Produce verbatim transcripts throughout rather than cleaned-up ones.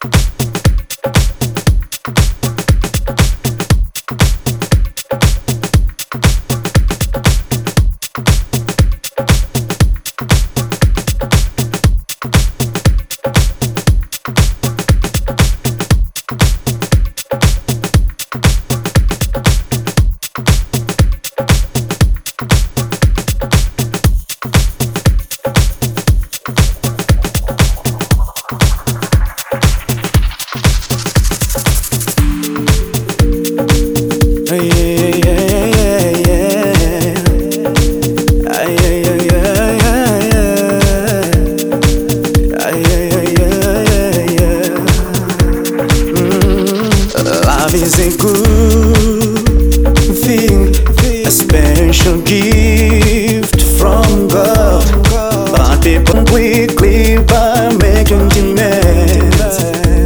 Love is a good thing, a special gift from God, but people quickly by making demands.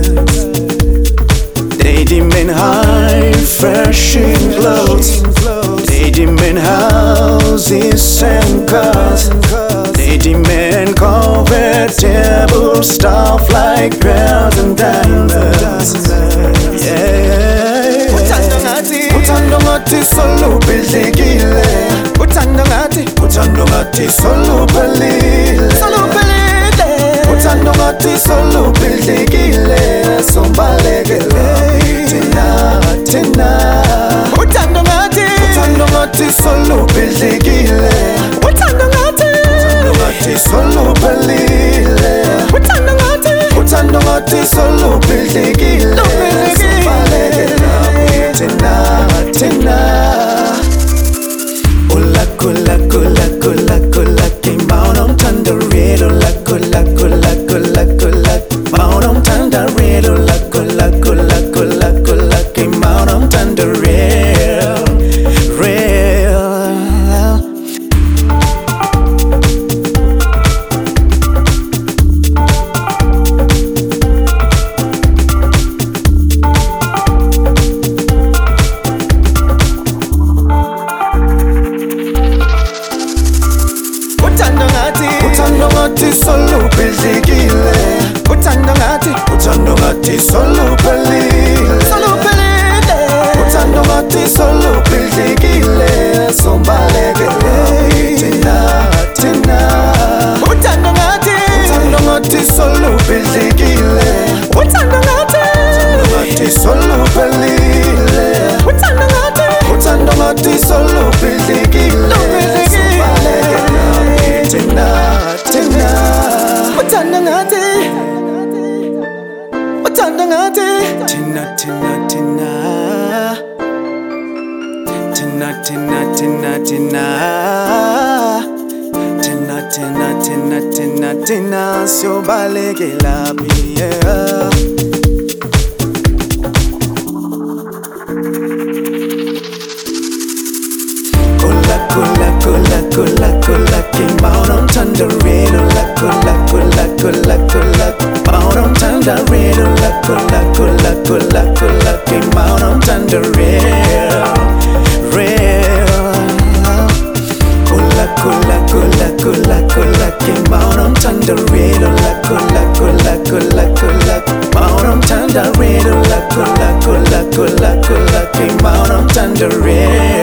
They demand high fashion clothes, they demand houses and cars, they demand convertible stuff like girls and diamonds. Yeah. Uthando ngathi Uthando ngathi soluphelekile, uthando ngathi uthando ngathi soluphelile, soluphelile uthando ngathi soluphelekile, sombalekele thina thina. uthando ngathi Uthando ngathi soluphelekile, uthando ngathi uthando ngathi soluphelile, uthando ngathi uthando ngathi soluphelekile, sombalekele thina thina. Ula kula kula kula kula kimauno mtandaredo, ula kula kula kula kula kimauno mtandaredo, ula kula kula kula kula kimauno mtandaredo, real. uthando ngathi Uthando ngathi soluphelekile, uthando ngathi uthando ngathi soluphelile, soluphelile uthando ngathi soluphelekile, sombalekele thina thina. uthando ngathi Uthando ngathi soluphelekile, uthando ngathi ngathi soluphelile, uthando ngathi uthando ngathi soluphelekile, sombalekele thina thina. uthando ngathi uthando ngathi Tina tina tina, tina tina tina tina, tina tina tina tina tina, sobalekela yeah. Kula kula kula kula kula kimauno mtandaredo, la kula kula kula kula kimauno mtandaredo, la kula kula kula kula kimauno mtandaredo, real. Kula kula kula kula kula kimauno mtandaredo, la kula kula kula kula kimauno mtandaredo, la kula kula kula kula kimauno mtandaredo.